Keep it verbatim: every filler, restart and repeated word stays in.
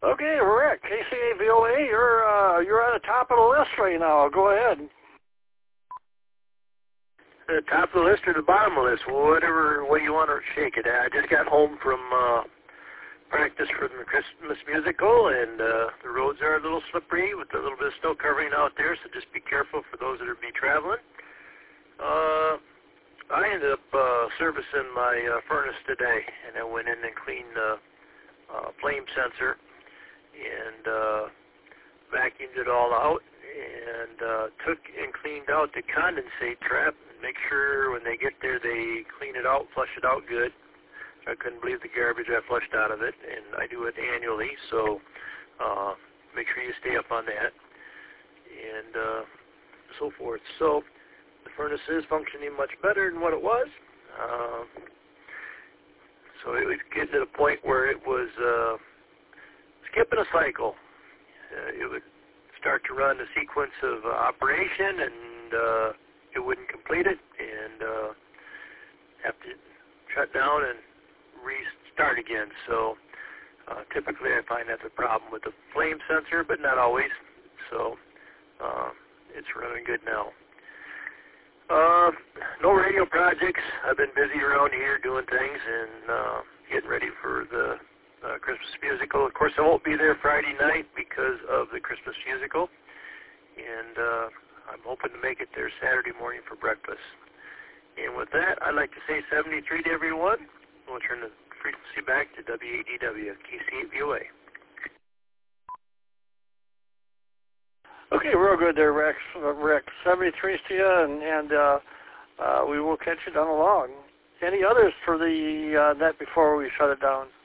Okay, Rick, K C A V O A, you're uh, you're at the top of the list right now. Go ahead. The top of the list or the bottom of the list, whatever way you want to shake it. I just got home from uh, practice for the Christmas musical, and uh, the roads are a little slippery with a little bit of snow covering out there, so just be careful for those that are be traveling. Uh, I ended up uh, servicing my uh, furnace today, and I went in and cleaned the uh, flame sensor and uh, vacuumed it all out, and uh, took and cleaned out the condensate trap. Make sure when they get there they clean it out, flush it out good. I couldn't believe the garbage I flushed out of it, and I do it annually, so uh, make sure you stay up on that, and uh, so forth. So the furnace is functioning much better than what it was. Uh, so it was getting to the point where it was uh, skipping a cycle. Uh, it would start to run a sequence of uh, operation, and uh, it wouldn't complete it, and uh, have to shut down and restart again. So uh, typically I find that's a problem with the flame sensor, but not always. So uh, it's running good now. Uh, no radio projects. I've been busy around here doing things and uh, getting ready for the uh, Christmas musical. Of course, I won't be there Friday night because of the Christmas musical, and uh, I'm hoping to make it there Saturday morning for breakfast. And with that, I'd like to say seventy-three to everyone. We'll turn the frequency back to W A D W, K C A V O A. Okay, real good there, Rex. Uh, Rick, seventy-three to you, and, and uh, uh, we will catch you down along. Any others for the uh, net before we shut it down?